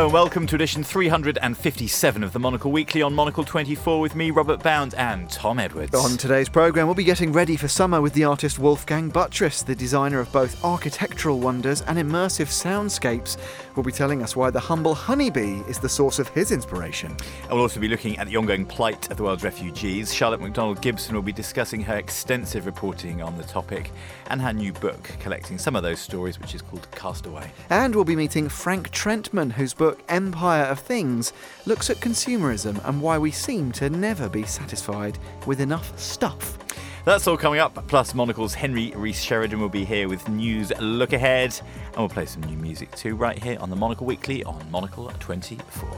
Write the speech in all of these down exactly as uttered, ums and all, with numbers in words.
Hello and welcome to edition three hundred fifty-seven of the Monocle Weekly on Monocle twenty-four with me, Robert Bound, and Tom Edwards. On today's programme, we'll be getting ready for summer with the artist Wolfgang Buttress, the designer of both architectural wonders and immersive soundscapes. Will be telling us why the humble honeybee is the source of his inspiration. And we'll also be looking at the ongoing plight of the world's refugees. Charlotte McDonald-Gibson will be discussing her extensive reporting on the topic and her new book collecting some of those stories, which is called Castaway. And we'll be meeting Frank Trentman, whose book Empire of Things looks at consumerism and why we seem to never be satisfied with enough stuff. That's all coming up, plus Monocle's Henry Rees-Sheridan will be here with News Look Ahead, and we'll play some new music too right here on the Monocle Weekly on Monocle twenty-four.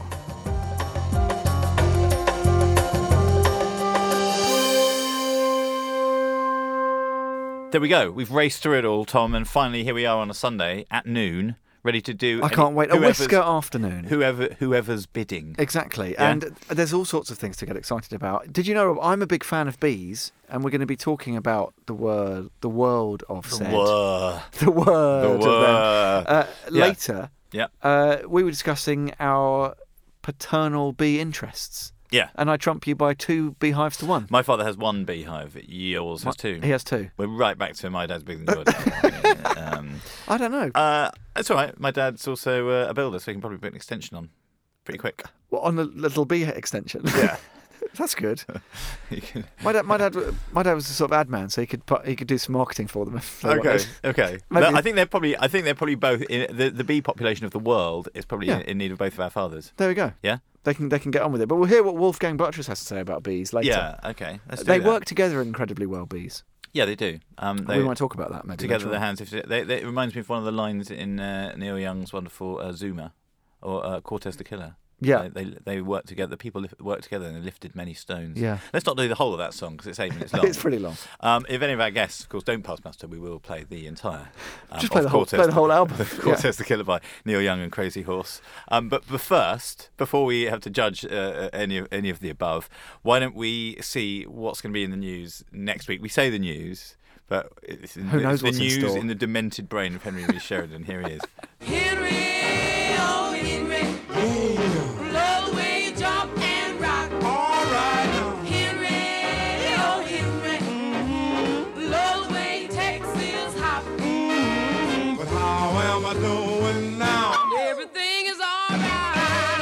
There we go, we've raced through it all, Tom, and finally here we are on a Sunday at noon, ready to do... I can't wait. A whisker afternoon. Whoever, whoever's bidding. Exactly. Yeah. And there's all sorts of things to get excited about. Did you know I'm a big fan of bees, and we're going to be talking about the word, the world of The said. whir. The word The of them. whir. Uh, Yeah. Later, Yeah. uh, we were discussing our paternal bee interests. Yeah. And I trump you by two beehives to one. My father has one beehive. Yours has two. He has two. We're right back to my dad's bigger than yours. um, I don't know. uh, it's all right. My dad's also uh, a builder, so he can probably put an extension on pretty quick. Well, on the little bee extension. Yeah. That's good. You can- My dad, my dad, my dad was a sort of ad man, so he could put, he could do some marketing for them. If they okay. wanted. Okay. Maybe- But I think they're probably. I think they're probably both. In, the the bee population of the world is probably Yeah. in, in need of both of our fathers. There we go. Yeah. They can they can get on with it. But we'll hear what Wolfgang Buttress has to say about bees later. Yeah. Okay. Let's do They that. work together incredibly well, bees. Yeah, they do. Um, they, we might talk about that maybe together later their on. hands. If they, they, it reminds me of one of the lines in uh, Neil Young's wonderful uh, Zuma, or uh, Cortez the Killer. Yeah. They, they they work together. The people lift, work together and they lifted many stones. Yeah. Let's not do the whole of that song because it's eight minutes long. It's pretty long. Um, if any of our guests, of course, don't pass muster, we will play the entire. Um, Just play of the whole- Cortez play the whole album. Cortez the Killer by Neil Young and Crazy Horse. Um, but, but first, before we have to judge uh, any of any of the above, why don't we see what's going to be in the news next week? We say the news, but it's, Who knows it's the what's in news store? in the demented brain of Henry Rees-Sheridan. Here he is. Henry, oh Henry, love the way you jump and rock. All right. Henry, oh Henry, mm-hmm. love the way you Texas hop. Mm-hmm. But how am I doing now? Everything is all right.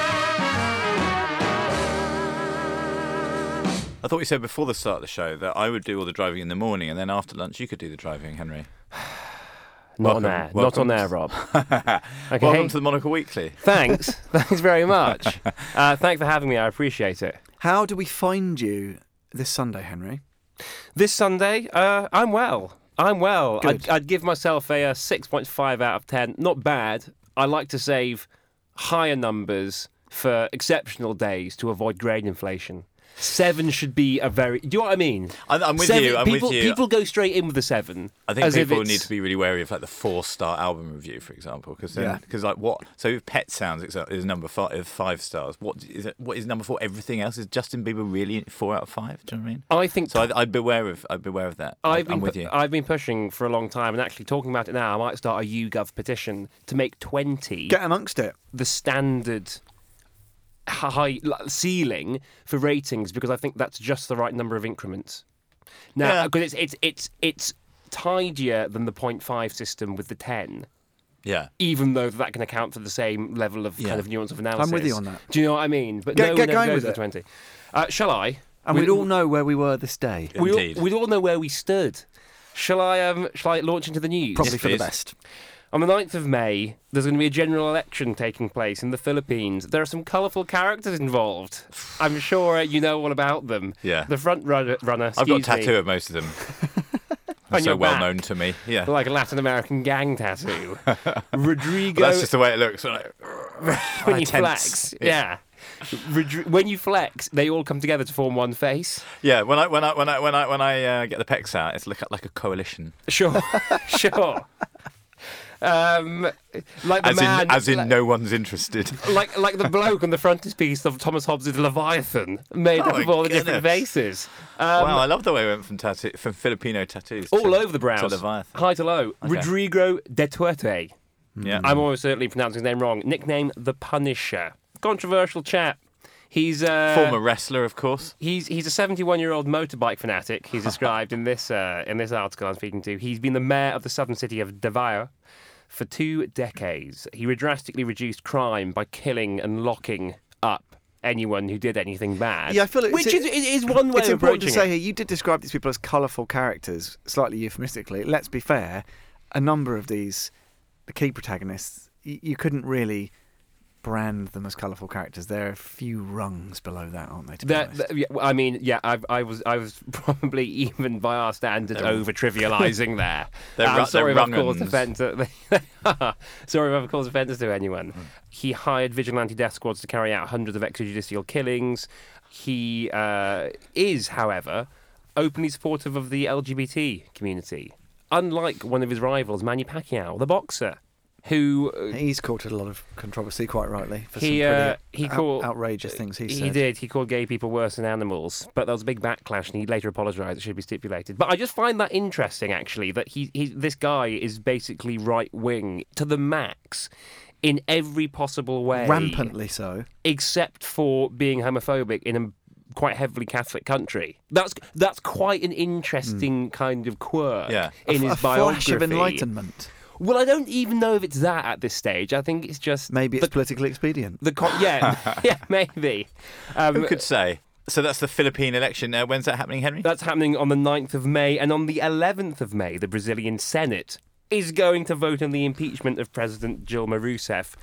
I thought you said before the start of the show that I would do all the driving in the morning, and then after lunch you could do the driving, Henry. Not Welcome- on air. Not welcome on to- air, Rob. Okay. Welcome to the Monocle Weekly. Thanks. Thanks very much. Uh, thanks for having me. I appreciate it. How do we find you this Sunday, Henry? This Sunday, uh, I'm well. I'm well. Good. I'd, I'd give myself a, uh six point five out of ten. Not bad. I like to save higher numbers for exceptional days to avoid grade inflation. Seven should be a very... Do you know what I mean? I'm, I'm with Seven, you. I'm people, with you. People go straight in with the seven. I think as if people it's- need to be really wary of like the four-star album review, for example, because Yeah. because like what? So if Pet Sounds is is number five, five stars. What is it? What is number four? Everything else is Justin Bieber really four out of five? Do you know what I mean? I think... So I'd, I'd beware of I'd beware of that. I've I'm been, with pu- you. I've been pushing for a long time, and actually talking about it now, I might start a YouGov petition to make twenty Get amongst it. the standard high like, ceiling for ratings, because I think that's just the right number of increments. Now, Yeah. because it's it's it's it's tidier than the point five system with the ten, yeah. even though that can account for the same level of Yeah. kind of nuance of analysis. with you on that. Do you know what I mean? But Get- no get one ever going goes with to it. twenty. Uh, shall I? And We- we'd all know where we were this day. We all, Indeed. we'd all know where we stood. Shall I? Um, shall I launch into the news? Probably Yes, for the please. best. On the ninth of May, there's going to be a general election taking place in the Philippines. There are some colourful characters involved. I'm sure you know all about them. Yeah. The front runner, runner I've got a excuse me, tattoo of most of them. On so your well back. known to me. Yeah. like a Latin American gang tattoo. Rodrigo, But that's just the way it looks. Like, when you tense. flex. Yeah. Rodri- when you flex, they all come together to form one face. yeah. When I when I when I when I when I uh, get the pecs out, it's like like a coalition. Sure, sure. Um, like the As man, in as in like, no one's interested. like like the bloke on the frontispiece of Thomas Hobbes' Leviathan, made Oh up my of all the different goodness. faces. Um, wow, I love the way it went from tattoo from Filipino tattoos all to, over the brows, to Leviathan. high to low. Okay. Rodrigo Duterte. Yeah. I'm almost certainly pronouncing his name wrong. Nickname The Punisher. Controversial chap. He's uh, Former wrestler, of course. He's he's a seventy-one-year-old motorbike fanatic. He's described in this uh, in this article I'm speaking to. He's been the mayor of the southern city of Davao for two decades. He drastically reduced crime by killing and locking up anyone who did anything bad. Yeah, I feel it's- which is, it- is one way It's of important to approaching say it. here, you did describe these people as colourful characters, slightly euphemistically. Let's be fair, a number of these, the key protagonists, y- you couldn't really brand them as colourful characters. They're a few rungs below that, aren't they, to be That, honest? that- yeah, I mean, yeah, I, I was, I was probably even by our standards They're- over trivialising there. They're I'm ru- sorry if they're I've caused rungans. offence. To, sorry if I've caused offence to anyone. He hired vigilante death squads to carry out hundreds of extrajudicial killings. He uh, is, however, openly supportive of the L G B T community, unlike one of his rivals, Manny Pacquiao, the boxer, who uh, He's caught a lot of controversy, quite rightly, for some He, pretty uh, he out- called- outrageous things he said. He did. He called gay people worse than animals, but there was a big backlash, and he later apologised. It should be stipulated. But I just find that interesting, actually, that he, he this guy is basically right wing to the max in every possible way, Rampantly so. except for being homophobic in a quite heavily Catholic country. That's that's quite an interesting kind of quirk Yeah. in a, his a biography. flash of enlightenment. Well, I don't even know if it's that at this stage. I think it's just Maybe it's the, politically expedient. the con- yeah yeah maybe. Um, Who could say? So that's the Philippine election. Uh, when's that happening, Henry? That's happening on the ninth of May, and on the eleventh of May, the Brazilian Senate is going to vote on the impeachment of President Dilma Rousseff.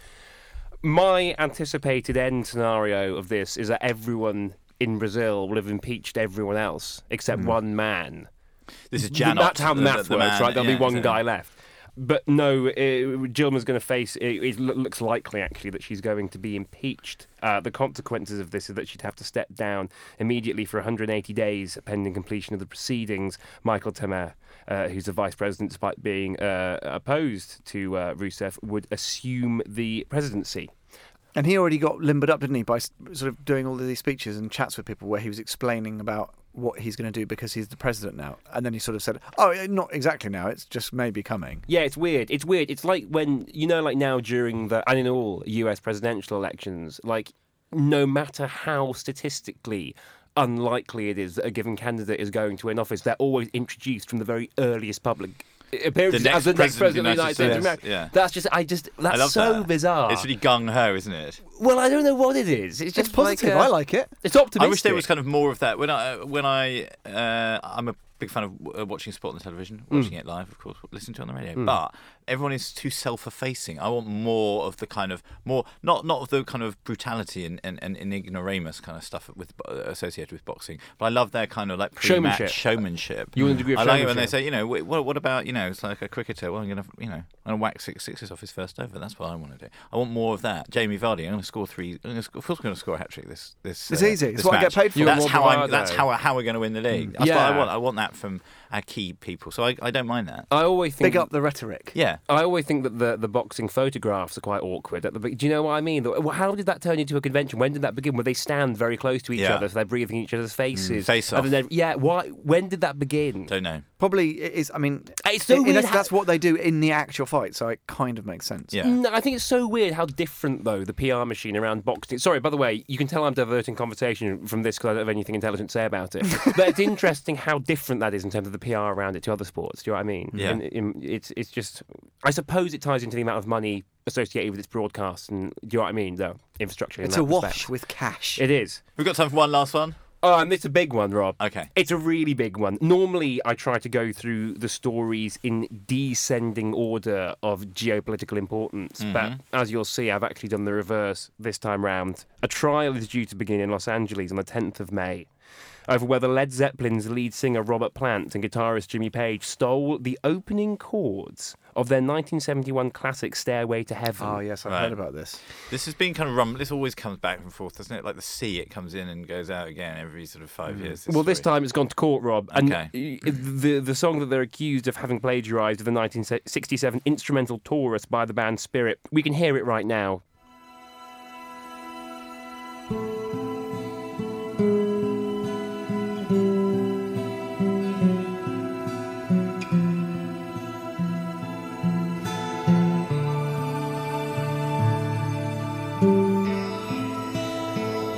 My anticipated end scenario of this is that everyone in Brazil will have impeached everyone else except one man. This is Janot. That's how the- math the works, man- right? There'll yeah, be one exactly. guy left. But no, uh, Dilma's going to face. It, it lo- looks likely, actually, that she's going to be impeached. Uh, the consequences of this is that she'd have to step down immediately for one hundred eighty days pending completion of the proceedings. Michael Temer, uh, who's the vice president, despite being uh, opposed to uh, Rousseff, would assume the presidency. And he already got limbered up, didn't he, by s- sort of doing all of these speeches and chats with people where he was explaining about what he's going to do because he's the president now. And then he sort of said, oh, eh, not exactly now, it's just maybe coming. Yeah, it's weird. It's weird. It's like when, you know, like now during the, and in all U S presidential elections, like no matter how statistically unlikely it is that a given candidate is going to win office, they're always introduced from the very earliest public appearances The next as the next president president of the of the United States of United America. States, yeah. That's just, I just, I that's love so that. bizarre. It's really gung ho, isn't it? Well, I don't know what it is. It's just It's positive, like, uh, I like it. It's optimistic. I wish there was kind of more of that. When I, when I, uh, I'm a big fan of uh, watching sport on the television, watching it live, of course, listening to it on the radio. But everyone is too self-effacing. I want more of the kind of more, not not of the kind of brutality and and, and, and ignoramus kind of stuff with uh, associated with boxing. But I love their kind of like pre-match Showmanship. showmanship. You want a degree of I like it when they showmanship. say, you know, wh- what what about, you know, it's like a cricketer. Well, I'm gonna, you know, I'm gonna whack six sixes off his first over. That's what I want to do. I want more of that. Jamie Vardy, I'm gonna score three. I'm gonna, sc- of course, I'm gonna score a hat trick this this. It's uh, easy. It's this what I get match. paid for. You That's want how more I'm. bravado. That's how how we're going to win the league. That's what I Yeah. want. I want that from our key people. So I, I don't mind that. I always think Big up the rhetoric. Yeah. I always think that the, the boxing photographs are quite awkward. At the be- Do you know what I mean? The- well, How did that turn into a convention? When did that begin? Where they stand very close to each Yeah. other, so they're breathing each other's faces. face And off. then- yeah. Why? When did that begin? Don't know. Probably it is, I mean, It's so in- in weird essence, how- that's what they do in the actual fight, so it kind of makes sense. Yeah. No, I think it's so weird how different, though, the P R machine around boxing. Sorry, by the way, you can tell I'm diverting conversation from this because I don't have anything intelligent to say about it. But it's interesting how different that is in terms of the P R around it to other sports. Do you know what I mean? Yeah. And, um, it's it's just, I suppose it ties into the amount of money associated with its broadcasts and, do you know what I mean? The infrastructure. In It's that a wash respect. with cash. It is. We've got time for one last one. Oh, and it's a big one, Rob. Okay. It's a really big one. Normally, I try to go through the stories in descending order of geopolitical importance, but as you'll see, I've actually done the reverse this time round. A trial is due to begin in Los Angeles on the tenth of May over whether Led Zeppelin's lead singer Robert Plant and guitarist Jimmy Page stole the opening chords of their nineteen seventy-one classic Stairway to Heaven. Oh, yes, I've Right. heard about this. This has been kind of rum. This always comes back and forth, doesn't it? Like the sea, it comes in and goes out again every sort of five years. Well, this story. time it's gone to court, Rob. And Okay. uh, the the song that they're accused of having plagiarised of the nineteen sixty-seven instrumental Taurus by the band Spirit. We can hear it right now.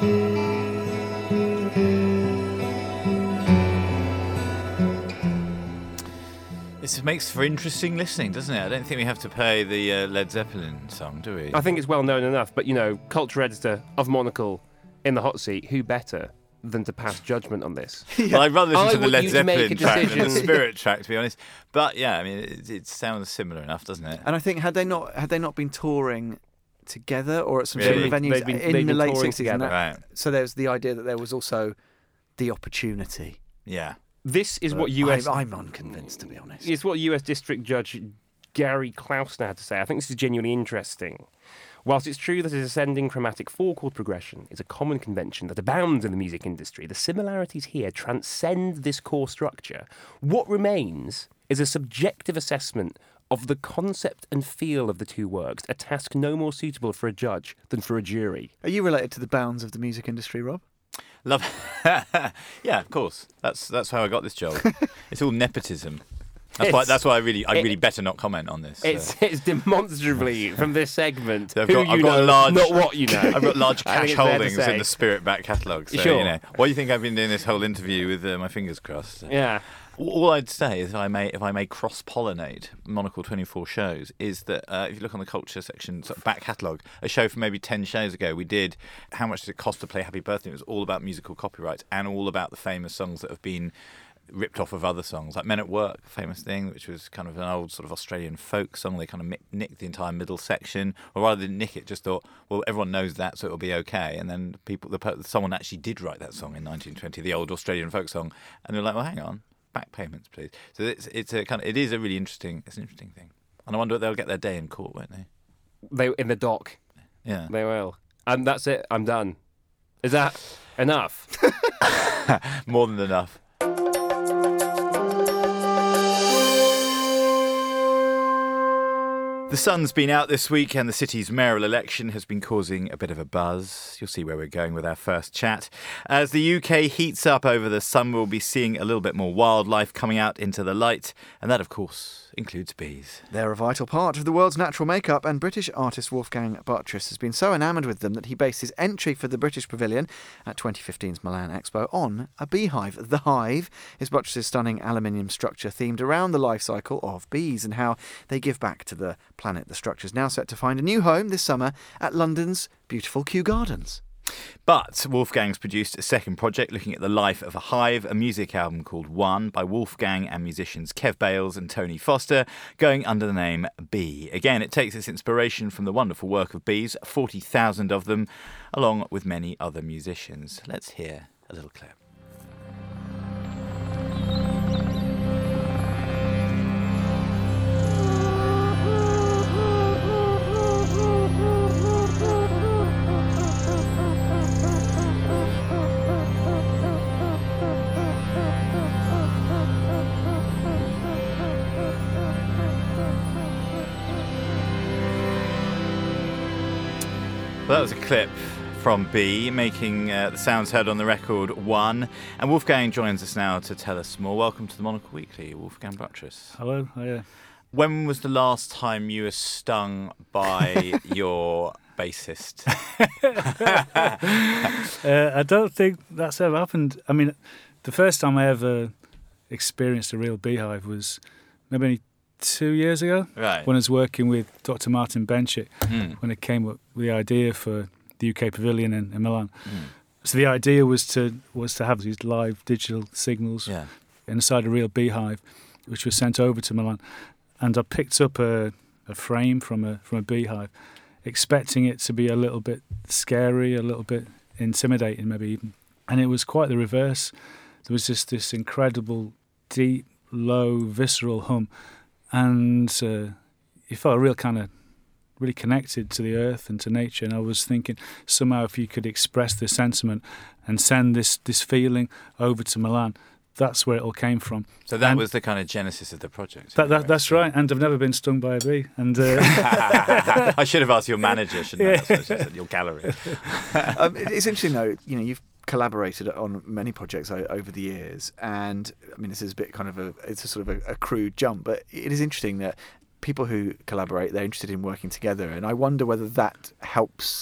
This makes for interesting listening, doesn't it? I don't think we have to play the uh, Led Zeppelin song, do we? I think it's well known enough, but you know, culture editor of Monocle in the hot seat, who better than to pass judgment on this? Well, I'd rather listen I to the want Led you to make Zeppelin a track than the decision. Spirit track, to be honest. But yeah, I mean, it, it sounds similar enough, doesn't it? And I think had they not had they not been touring together or at some Really? similar venues They've been- in they've the been late touring sixties, and together. that- Right. so there's the idea that there was also the opportunity. Yeah. This is what But U S I'm, I'm unconvinced, to be honest. It's what U S District Judge Gary Klausner had to say. I think this is genuinely interesting. Whilst it's true that a descending chromatic four-chord progression is a common convention that abounds in the music industry, the similarities here transcend this core structure. What remains is a subjective assessment of the concept and feel of the two works, a task no more suitable for a judge than for a jury. Are you related to the bounds of the music industry, Rob? Love. Yeah, of course. That's that's how I got this job. It's all nepotism. That's why. It's- That's why I really, I it- really better not comment on this. It's, uh, it's demonstrably from this segment So I've who got- you I've got know, a large- not what you know. I've got large I think cash it's fair to holdings say. in the Spirit back catalogue. So, Sure. you know, why do you think I've been doing this whole interview with uh, my fingers crossed? Yeah. All I'd say is, if I may, if I may cross-pollinate Monocle twenty-four shows, is that uh, if you look on the culture section, sort of back catalogue, a show from maybe ten shows ago, we did How Much Does It Cost to Play Happy Birthday? It was all about musical copyrights and all about the famous songs that have been ripped off of other songs, like Men at Work, famous thing, which was kind of an old sort of Australian folk song. They kind of mi- nicked the entire middle section, or rather than nick it, just thought, well, everyone knows that, so it'll be okay. And then people, the, per- someone actually did write that song in nineteen twenty, the old Australian folk song, and they're like, well, hang on, back payments, please. So it's it's a kind of it is a really interesting, it's an interesting thing, and I wonder if they'll get their day in court, won't they? They in the dock. Yeah. They will. And that's it. I'm done. Is that enough? More than enough. The sun's been out this week and the city's mayoral election has been causing a bit of a buzz. You'll see where we're going with our first chat. As the U K heats up over the summer, we'll be seeing a little bit more wildlife coming out into the light, and that, of course, includes bees. They're a vital part of the world's natural makeup, and British artist Wolfgang Buttress has been so enamoured with them that he based his entry for the British Pavilion at twenty fifteen's Milan Expo on a beehive. The Hive is Buttress's stunning aluminium structure themed around the life cycle of bees and how they give back to the planet. The structure's now set to find a new home this summer at London's beautiful Kew Gardens. But Wolfgang's produced a second project looking at the life of a hive, a music album called One by Wolfgang and musicians Kev Bales and Tony Foster, going under the name Bee. Again, it takes its inspiration from the wonderful work of bees, forty thousand of them, along with many other musicians. Let's hear a little clip. Well, that was a clip from Bee, making uh, the sounds heard on the record One. And Wolfgang joins us now to tell us more. Welcome to the Monocle Weekly, Wolfgang Buttress. Hello. Hiya. When was the last time you were stung by your bassist? Uh, I don't think that's ever happened. I mean, the first time I ever experienced a real beehive was maybe two years ago, Right. when I was working with Doctor Martin Benchik, Mm. when it came up with the idea for the U K Pavilion in, in Milan. Mm. So the idea was to was to have these live digital signals Yeah. inside a real beehive, which was sent over to Milan. And I picked up a, a frame from a from a beehive, expecting it to be a little bit scary, a little bit intimidating, maybe even. And it was quite the reverse. There was just this incredible, deep, low, visceral hum, and uh, you felt a real kind of really connected to the earth and to nature. And I was thinking somehow if you could express this sentiment and send this this feeling over to Milan, that's where it all came from. So that And was the kind of genesis of the project. That, that, that's right, and I've never been stung by a bee. And uh, I should have asked your manager, shouldn't I? That's what I should have said, your gallery. um, it- it's interesting though, you know, you've collaborated on many projects o- over the years, and I mean, this is a bit kind of a, it's a sort of a, a crude jump, but it is interesting that people who collaborate, they're interested in working together, and I wonder whether that helps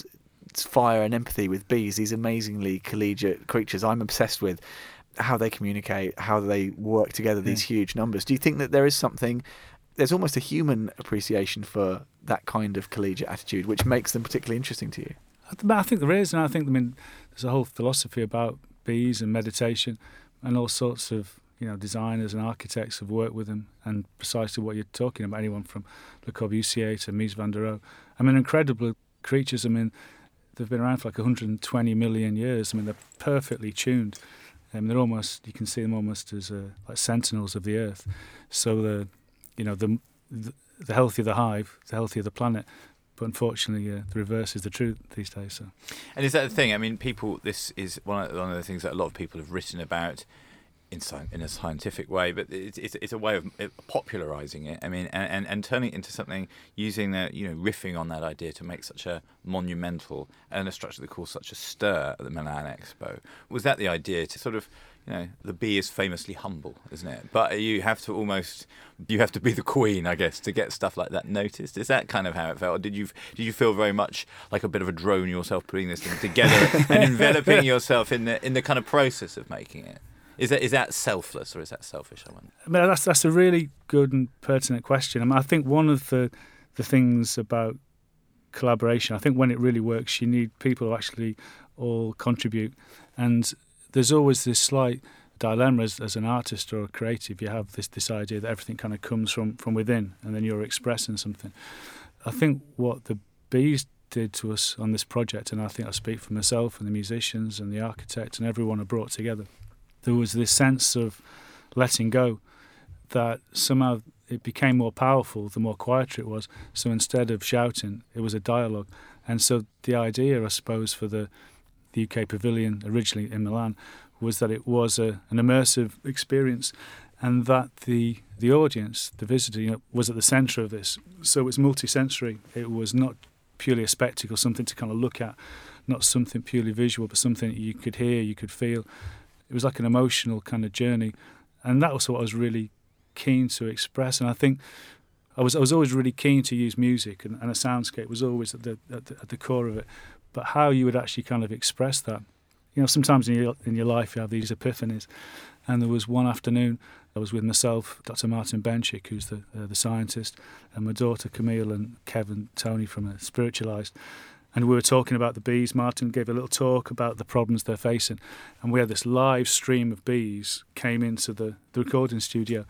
fire and empathy with bees, these amazingly collegiate creatures I'm obsessed with, how they communicate, how they work together, these Yeah. huge numbers. Do you think that there is something, there's almost a human appreciation for that kind of collegiate attitude, which makes them particularly interesting to you? I th- I think there is, and I think I mean there's a whole philosophy about bees and meditation, and all sorts of you know designers and architects have worked with them, and precisely what you're talking about. Anyone from Le Corbusier to Mies van der Rohe. I mean, incredible creatures. I mean, they've been around for like one hundred twenty million years. I mean, they're perfectly tuned. Um, they're almost, you can see them almost as uh, like sentinels of the earth. So the, you know, the, the the healthier the hive, the healthier the planet. But unfortunately, uh, the reverse is the truth these days. So. And is that the thing? I mean, people. This is one of, one of the things that a lot of people have written about in sci- in a scientific way, but it's it's, it's a way of popularising it. I mean, and, and, and turning it into something, using the you know riffing on that idea to make such a monumental and a structure that caused such a stir at the Milan Expo. Was that the idea to sort of, you know, the bee is famously humble, isn't it? But you have to almost, you have to be the queen, I guess, to get stuff like that noticed. Is that kind of how it felt? Or did you did you feel very much like a bit of a drone yourself, putting this thing together and enveloping yourself in the in the kind of process of making it? Is that is that selfless or is that selfish? I wonder. I mean, that's that's a really good and pertinent question. I mean, I think one of the the things about collaboration, I think when it really works, you need people who actually all contribute, and there's always this slight dilemma as, as an artist or a creative. You have this this idea that everything kind of comes from from within, and then you're expressing something. I think what the bees did to us on this project, and I think I speak for myself and the musicians and the architect and everyone I brought together, there was this sense of letting go, that somehow it became more powerful the more quieter it was. So instead of shouting, it was a dialogue. And so the idea, I suppose, for the, the U K Pavilion originally in Milan was that it was a, an immersive experience, and that the the audience, the visitor, you know, was at the centre of this. So it was multi-sensory. It was not purely a spectacle, something to kind of look at, not something purely visual, but something you could hear, you could feel. It was like an emotional kind of journey, and that was what I was really keen to express. And I think I was I was always really keen to use music, and, and a soundscape was always at the, at the at the core of it. But how you would actually kind of express that, you know, sometimes in your in your life you have these epiphanies. And there was one afternoon I was with myself, Doctor Martin Benchik, who's the uh, the scientist, and my daughter Camille and Kevin Tony from uh, Spiritualised. And we were talking about the bees. Martin gave a little talk about the problems they're facing. And we had this live stream of bees came into the, the recording studio.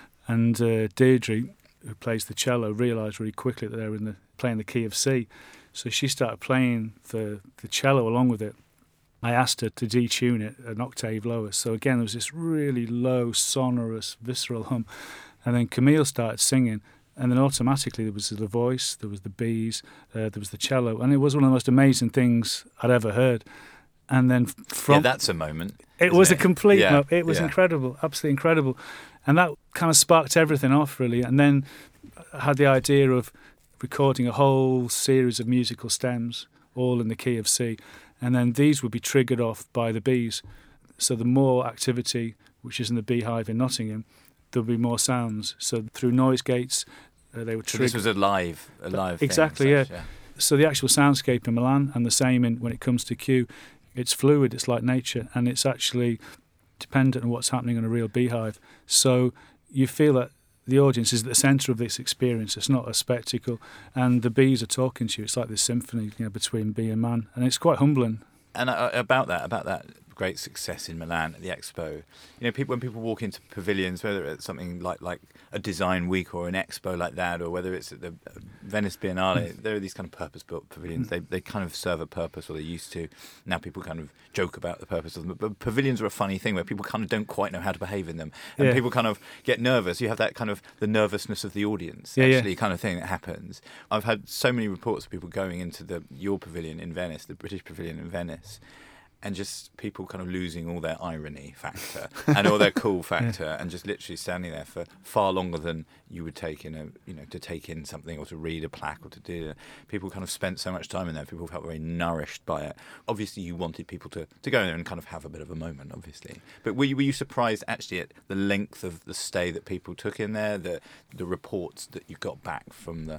And uh, Deirdre, who plays the cello, realised really quickly that they were in the, playing the key of C. So she started playing the, the cello along with it. I asked her to detune it an octave lower. So again, there was this really low, sonorous, visceral hum. And then Camille started singing. And then automatically there was the voice, there was the bees, uh, there was the cello, and it was one of the most amazing things I'd ever heard. And then from yeah, that's a moment. It was it? a complete. Yeah. mo- It was yeah. incredible, absolutely incredible, and that kind of sparked everything off really. And then I had the idea of recording a whole series of musical stems, all in the key of C, and then these would be triggered off by the bees. So the more activity, which is in the beehive in Nottingham, there'll be more sounds. So through noise gates, uh, they would So trigger. this was a live, a live. Exactly, thing, yeah. as such, So the actual soundscape in Milan, and the same in when it comes to Kew, it's fluid, it's like nature, and it's actually dependent on what's happening in a real beehive. So you feel that the audience is at the centre of this experience. It's not a spectacle, and the bees are talking to you. It's like this symphony, you know, between bee and man, and it's quite humbling. And uh, about that, about that great success in Milan at the Expo, you know, people when people walk into pavilions, whether it's something like like a design week or an expo like that, or whether it's at the Venice Biennale, there are these kind of purpose-built pavilions. They they kind of serve a purpose, or they used to. Now people kind of joke about the purpose of them. But pavilions are a funny thing where people kind of don't quite know how to behave in them, and Yeah. people kind of get nervous. You have that kind of the nervousness of the audience, Yeah, yeah. actually, kind of thing that happens. I've had so many reports of people going into the your pavilion in Venice, the British Pavilion in Venice, and just people kind of losing all their irony factor and all their cool factor, yeah. and just literally standing there for far longer than you would take in a, you know, to take in something or to read a plaque or to do. People kind of spent so much time in there. People felt very nourished by it. Obviously, you wanted people to, to go in there and kind of have a bit of a moment, obviously. But were you, were you surprised actually at the length of the stay that people took in there, the the reports that you got back from the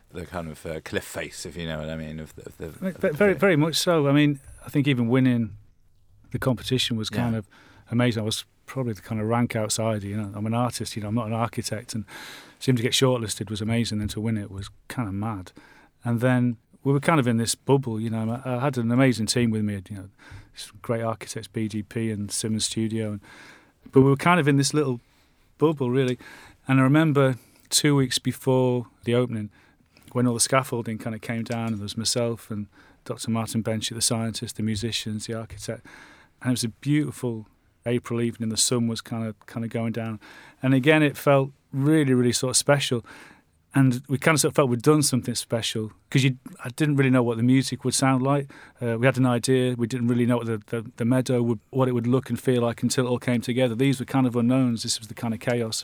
the kind of uh, cliff face, if you know what I mean. Of the, of the, Ve- of the very, thing. very much so. I mean, I think even winning the competition was kind Yeah. of amazing. I was probably the kind of rank outsider. You know, I'm an artist. You know, I'm not an architect, and seemed to get shortlisted was amazing. Then to win it was kind of mad. And then we were kind of in this bubble. You know, I, I had an amazing team with me. You know, some great architects, B G P and Simmons Studio, and, but we were kind of in this little bubble really. And I remember two weeks before the opening, when all the scaffolding kind of came down, and there was myself and Doctor Martin Benchy, the scientist, the musicians, the architect, and it was a beautiful April evening. The sun was kind of kind of going down, and again it felt really, really sort of special. And we kind of sort of felt we'd done something special because you, I didn't really know what the music would sound like. Uh, we had an idea. We didn't really know what the, the, the meadow would, what it would look and feel like until it all came together. These were kind of unknowns. This was the kind of chaos.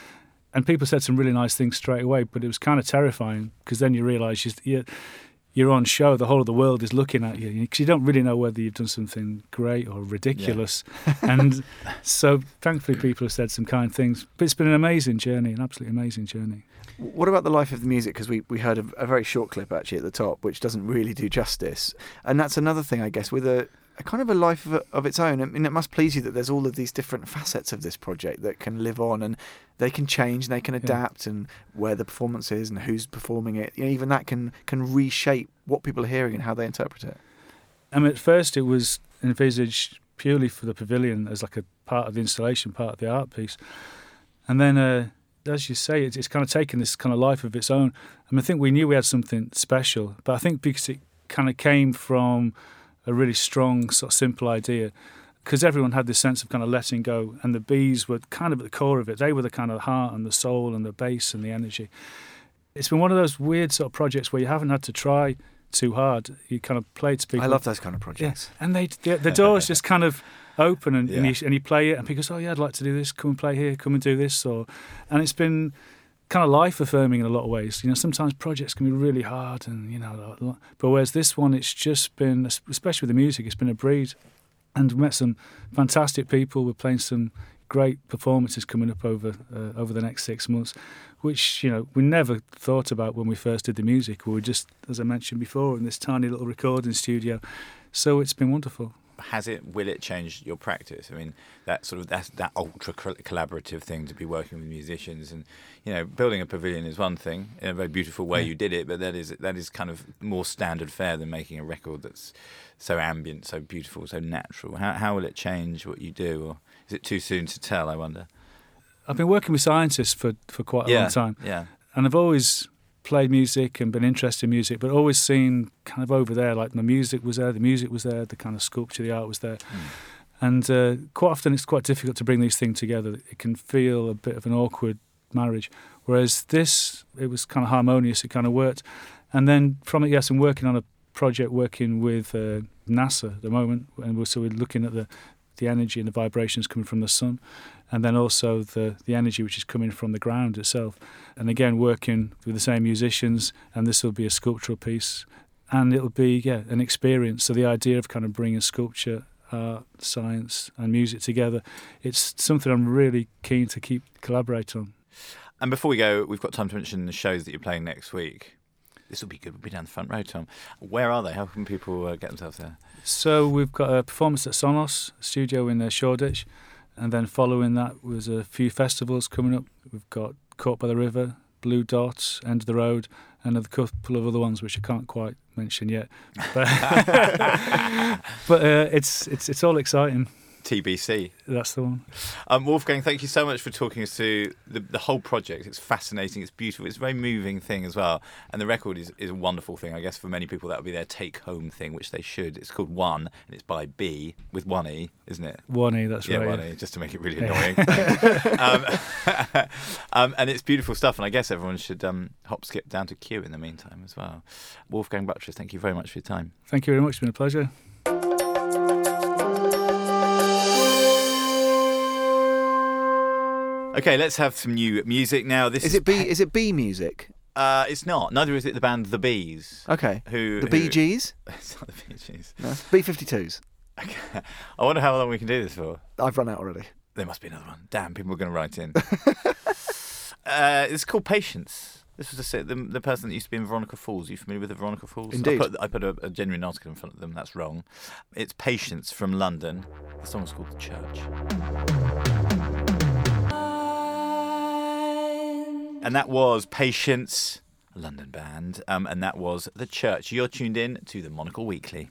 And people said some really nice things straight away, but it was kind of terrifying because then you realise you're, you're on show. The whole of the world is looking at you because you don't really know whether you've done something great or ridiculous. Yeah. And so thankfully people have said some kind things. But it's been an amazing journey, an absolutely amazing journey. What about the life of the music? Because we, we heard a, a very short clip actually at the top, which doesn't really do justice. And that's another thing, I guess, with a, a kind of a life of, of its own. I mean, it must please you that there's all of these different facets of this project that can live on, and they can change and they can adapt, yeah. and where the performance is and who's performing it. You know, even that can, can reshape what people are hearing and how they interpret it. I mean, at first it was envisaged purely for the pavilion as like a part of the installation, part of the art piece. And then... Uh, as you say, it's, it's kind of taken this kind of life of its own. I mean, I think we knew we had something special, but I think because it kind of came from a really strong, sort of simple idea, because everyone had this sense of kind of letting go, and the bees were kind of at the core of it. They were the kind of heart and the soul and the bass and the energy. It's been one of those weird sort of projects where you haven't had to try too hard. You kind of play to people. I love those kind of projects. Yeah, and they the, the doors just kind of open, and, yeah. and, you, and you play it, and people say, oh yeah, I'd like to do this, come and play here, come and do this. Or, and it's been kind of life-affirming in a lot of ways. You know, sometimes projects can be really hard, and you know, but whereas this one, it's just been, especially with the music, it's been a breed. And we met some fantastic people. We're playing some great performances coming up over uh, over the next six months, which, you know, we never thought about when we first did the music. We were just, as I mentioned before, in this tiny little recording studio. So it's been wonderful. Has it, will it change your practice? I mean, that sort of, that's that ultra collaborative thing to be working with musicians, and, you know, building a pavilion is one thing, in a very beautiful way. Yeah. You did it, but that is that is kind of more standard fare than making a record that's so ambient, so beautiful, so natural. How how will it change what you do, or is it too soon to tell, I wonder? I've been working with scientists for, for quite a yeah, long time. Yeah. And I've always played music and been interested in music, but always seen kind of over there, like the music was there, the music was there, the kind of sculpture, the art was there. Mm. And uh, quite often it's quite difficult to bring these things together. It can feel a bit of an awkward marriage. Whereas this, it was kind of harmonious, it kind of worked. And then from it, yes, I'm working on a project working with uh, NASA at the moment, and we're, so we're looking at the, the energy and the vibrations coming from the sun, and then also the, the energy which is coming from the ground itself. And again, working with the same musicians, and this will be a sculptural piece, and it'll be, yeah, an experience. So the idea of kind of bringing sculpture, art, science and music together, it's something I'm really keen to keep collaborating on. And before we go, we've got time to mention the shows that you're playing next week. This will be good. We'll be down the front row, Tom. Where are they? How can people uh, get themselves there? So we've got a performance at Sonos Studio in uh, Shoreditch, and then following that was a few festivals coming up. We've got Caught by the River, Blue Dot, End of the Road, and a couple of other ones which I can't quite mention yet. But, but uh, it's it's it's all exciting. T B C. That's the one. Um, Wolfgang, thank you so much for talking us through the, the whole project. It's fascinating, it's beautiful, it's a very moving thing as well. And the record is, is a wonderful thing. I guess for many people that would be their take-home thing, which they should. It's called One, and it's by B, with one E, isn't it? One E, that's yeah, right. One Yeah, E, just to make it really annoying. um, um, and it's beautiful stuff, and I guess everyone should um, hop, skip down to Kew in the meantime as well. Wolfgang Buttress, thank you very much for your time. Thank you very much. It's been a pleasure. Okay, let's have some new music now. This is, is it B? Is it B music? Uh, it's not. Neither is it the band The Bees. Okay. Who the who, Bee Gees? It's not the Bee Gees. No. B fifty-twos. Okay. I wonder how long we can do this for. I've run out already. There must be another one. Damn, people are going to write in. uh, it's called Patience. This was the, si- the the person that used to be in Veronica Falls. Are you familiar with the Veronica Falls? Indeed. I put, I put a, a genuine article in front of them. That's wrong. It's Patience from London. The song's called The Church. And that was Patience, a London band, um, and that was The Church. You're tuned in to the Monocle Weekly.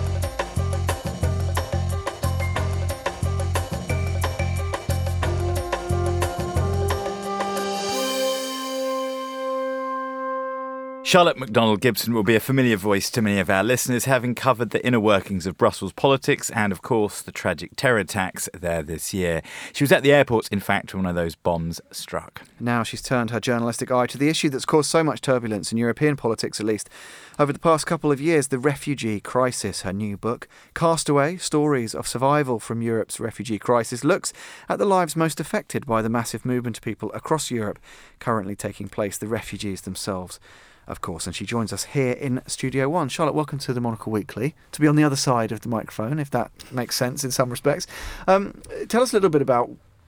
Charlotte McDonald Gibson will be a familiar voice to many of our listeners, having covered the inner workings of Brussels politics and, of course, the tragic terror attacks there this year. She was at the airport, in fact, when one of those bombs struck. Now she's turned her journalistic eye to the issue that's caused so much turbulence in European politics, at least, over the past couple of years, the refugee crisis. Her new book, Castaway, Stories of Survival from Europe's Refugee Crisis, looks at the lives most affected by the massive movement of people across Europe currently taking place, the refugees themselves, of course. And she joins us here in Studio One. Charlotte, welcome to the Monocle Weekly. To be on the other side of the microphone, if that makes sense in some respects. Um, tell us a little bit about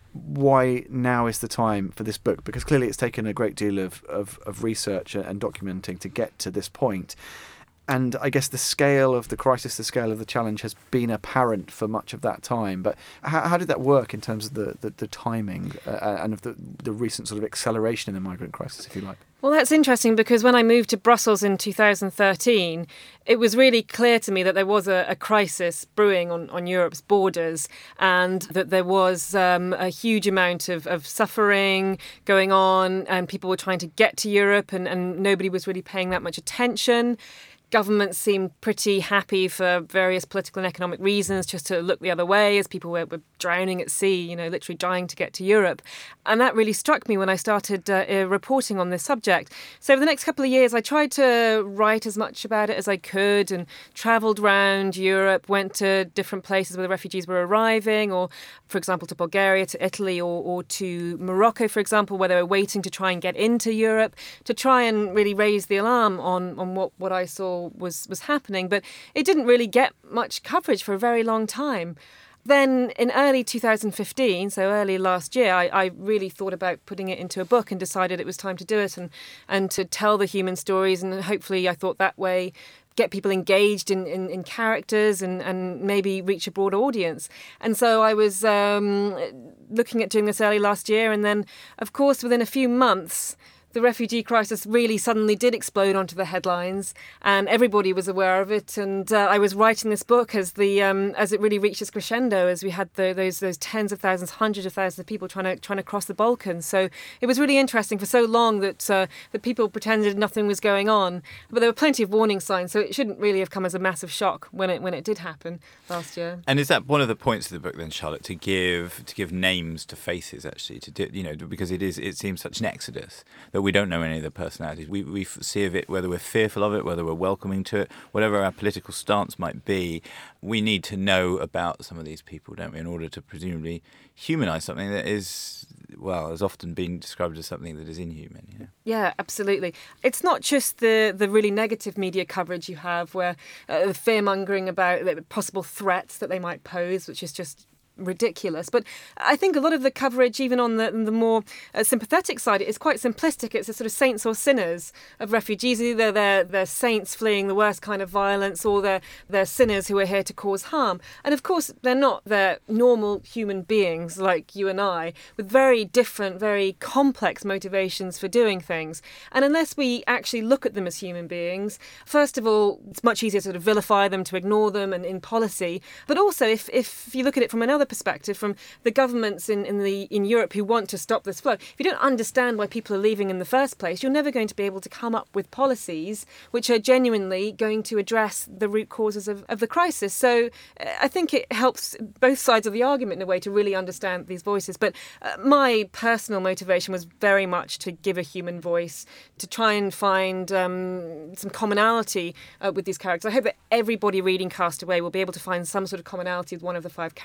why now is the time for this book, because clearly it's taken a great deal of, of, of research and documenting to get to this point. And I guess the scale of the crisis, the scale of the challenge has been apparent for much of that time. But how, how did that work in terms of the, the, the timing uh, and of the, the recent sort of acceleration in the migrant crisis, if you like? Well, that's interesting because when I moved to Brussels in two thousand thirteen, it was really clear to me that there was a, a crisis brewing on, on Europe's borders, and that there was um, a huge amount of, of suffering going on, and people were trying to get to Europe, and, and nobody was really paying that much attention. Governments seemed pretty happy for various political and economic reasons just to look the other way as people were, were drowning at sea, you know, literally dying to get to Europe. And that really struck me when I started uh, uh, reporting on this subject. So over the next couple of years, I tried to write as much about it as I could and travelled around Europe, went to different places where the refugees were arriving, or, for example, to Bulgaria, to Italy, or, or to Morocco, for example, where they were waiting to try and get into Europe, to try and really raise the alarm on, on what, what I saw was was happening, but it didn't really get much coverage for a very long time. Then in early two thousand fifteen, so early last year, I, I really thought about putting it into a book and decided it was time to do it and, and to tell the human stories, and hopefully I thought that way get people engaged in, in, in characters and, and maybe reach a broader audience. And so I was um, looking at doing this early last year, and then, of course, within a few months, the refugee crisis really suddenly did explode onto the headlines, and everybody was aware of it. And uh, I was writing this book as the um, as it really reached its crescendo, as we had the, those those tens of thousands, hundreds of thousands of people trying to trying to cross the Balkans. So it was really interesting for so long that uh, that people pretended nothing was going on, but there were plenty of warning signs. So it shouldn't really have come as a massive shock when it when it did happen last year. And is that one of the points of the book then, Charlotte, to give to give names to faces, actually, to do, you know, because it is it seems such an exodus that we don't know any of the personalities. We we see of it, whether we're fearful of it, whether we're welcoming to it, whatever our political stance might be, we need to know about some of these people, don't we, in order to presumably humanise something that is, well, has often been described as something that is inhuman. You know? Yeah, absolutely. It's not just the, the really negative media coverage you have where uh, the fear-mongering about the possible threats that they might pose, which is just ridiculous. But I think a lot of the coverage, even on the the more uh, sympathetic side, is quite simplistic. It's a sort of saints or sinners of refugees. Either they're, they're saints fleeing the worst kind of violence, or they're, they're sinners who are here to cause harm. And of course, they're not. They're normal human beings like you and I, with very different, very complex motivations for doing things. And unless we actually look at them as human beings, first of all, it's much easier to sort of vilify them, to ignore them and in policy. But also, if, if you look at it from another perspective, from the governments in, in the in Europe who want to stop this flow, if you don't understand why people are leaving in the first place, you're never going to be able to come up with policies which are genuinely going to address the root causes of, of the crisis. So uh, I think it helps both sides of the argument in a way to really understand these voices. But uh, my personal motivation was very much to give a human voice, to try and find um, some commonality uh, with these characters. I hope that everybody reading Castaway will be able to find some sort of commonality with one of the five characters. They're all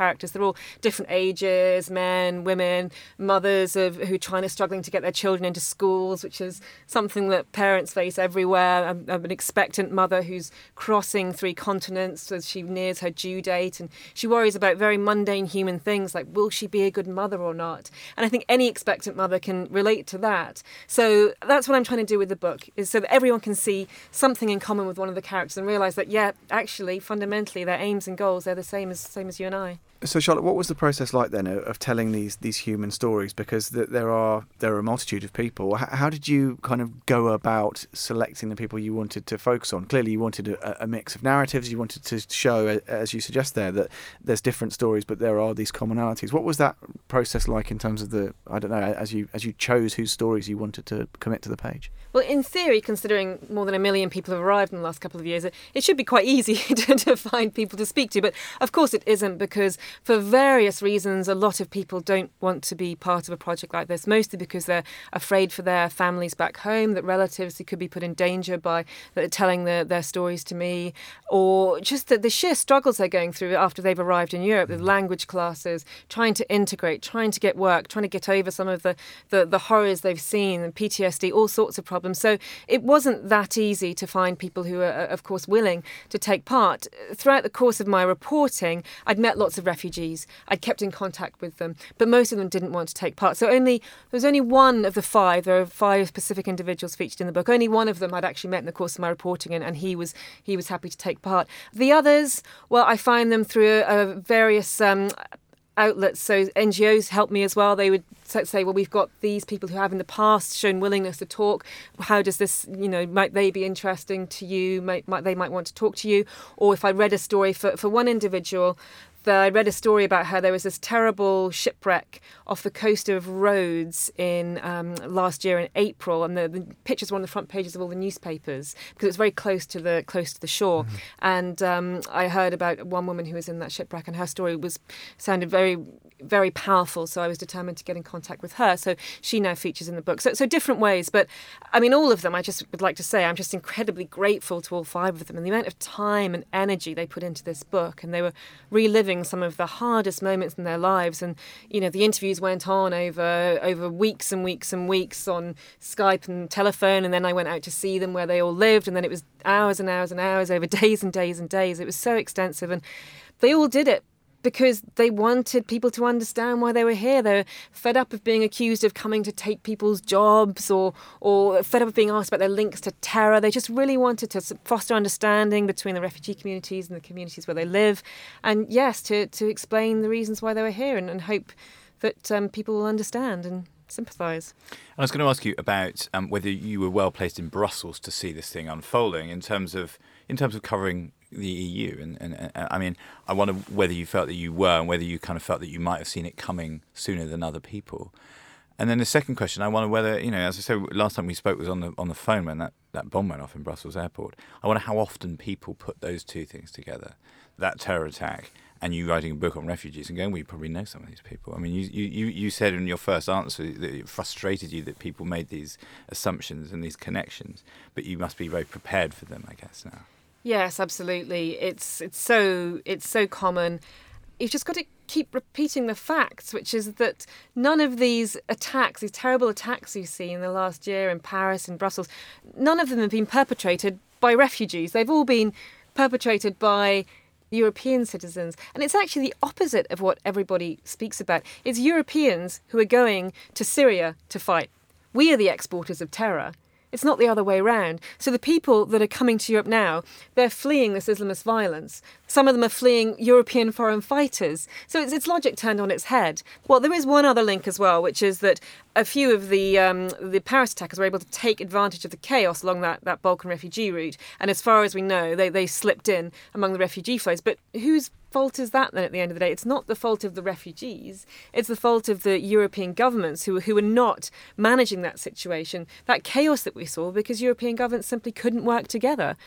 people, different ages, men, women, mothers of who are trying to struggling to get their children into schools, which is something that parents face everywhere. Um, an expectant mother who's crossing three continents as she nears her due date, and she worries about very mundane human things like, will she be a good mother or not? And I think any expectant mother can relate to that. So that's what I'm trying to do with the book, is so that everyone can see something in common with one of the characters and realise that, yeah, actually, fundamentally, their aims and goals, they're the same as same as you and I. So, Charlotte, what was the process like then of of telling these these human stories? Because th- there are there are a multitude of people. H- how did you kind of go about selecting the people you wanted to focus on? Clearly, you wanted a, a mix of narratives. You wanted to show, as you suggest there, that there's different stories, but there are these commonalities. What was that process like in terms of the, I don't know, as you as you chose whose stories you wanted to commit to the page? Well, in theory, considering more than a million people have arrived in the last couple of years, it, it should be quite easy to, to find people to speak to. But of course it isn't, because for various reasons, a lot of people don't want to be part of a project like this, mostly because they're afraid for their families back home, that relatives who could be put in danger by that are telling their, their stories to me, or just the, the sheer struggles they're going through after they've arrived in Europe, with language classes, trying to integrate, trying to get work, trying to get over some of the, the, the horrors they've seen, and P T S D, all sorts of problems. So it wasn't that easy to find people who are, of course, willing to take part. Throughout the course of my reporting, I'd met lots of refugees. I'd kept in contact with them, but most of them didn't want to take part. So only there was only one of the five. There are five specific individuals featured in the book. Only one of them I'd actually met in the course of my reporting, and, and he was he was happy to take part. The others, well, I find them through uh, various Um, outlets. So N G Os help me as well. They would say, well, we've got these people who have in the past shown willingness to talk. How does this, you know, might they be interesting to you? Might, might they might want to talk to you? Or if I read a story for, for one individual, that I read a story about her. There was this terrible shipwreck off the coast of Rhodes in um, last year in April, and the, the pictures were on the front pages of all the newspapers because it was very close to the close to the shore. Mm-hmm. And um, I heard about one woman who was in that shipwreck, and her story was sounded very, very powerful. So I was determined to get in contact with her. So she now features in the book. So, so different ways, but I mean, all of them. I just would like to say I'm just incredibly grateful to all five of them, and the amount of time and energy they put into this book, and they were reliving some of the hardest moments in their lives. And you know, the interviews went on over over weeks and weeks and weeks on Skype and telephone, and then I went out to see them where they all lived, and then it was hours and hours and hours over days and days and days. It was so extensive, and they all did it because they wanted people to understand why they were here. They're fed up of being accused of coming to take people's jobs, or or fed up of being asked about their links to terror. They just really wanted to foster understanding between the refugee communities and the communities where they live. And yes, to, to explain the reasons why they were here, and, and hope that um, people will understand and sympathise. I was going to ask you about um, whether you were well placed in Brussels to see this thing unfolding in terms of in terms of covering the E U, and, and, and I mean, I wonder whether you felt that you were, and whether you kind of felt that you might have seen it coming sooner than other people. And then the second question, I wonder whether, you know, as I said, last time we spoke was on the on the phone when that, that bomb went off in Brussels airport. I wonder how often people put those two things together, that terror attack and you writing a book on refugees and going, well, you probably know some of these people. I mean, you, you, you said in your first answer that it frustrated you that people made these assumptions and these connections, but you must be very prepared for them, I guess, now. Yes, absolutely. It's it's so it's so common. You've just got to keep repeating the facts, which is that none of these attacks, these terrible attacks you see in the last year in Paris and Brussels, none of them have been perpetrated by refugees. They've all been perpetrated by European citizens. And it's actually the opposite of what everybody speaks about. It's Europeans who are going to Syria to fight. We are the exporters of terror. It's not the other way around. So the people that are coming to Europe now, they're fleeing this Islamist violence. Some of them are fleeing European foreign fighters. So it's, it's logic turned on its head. Well, there is one other link as well, which is that a few of the um, the Paris attackers were able to take advantage of the chaos along that, that Balkan refugee route. And as far as we know, they, they slipped in among the refugee flows. But whose fault is that then at the end of the day? It's not the fault of the refugees. It's the fault of the European governments who, who are not managing that situation, that chaos that we saw, because European governments simply couldn't work together.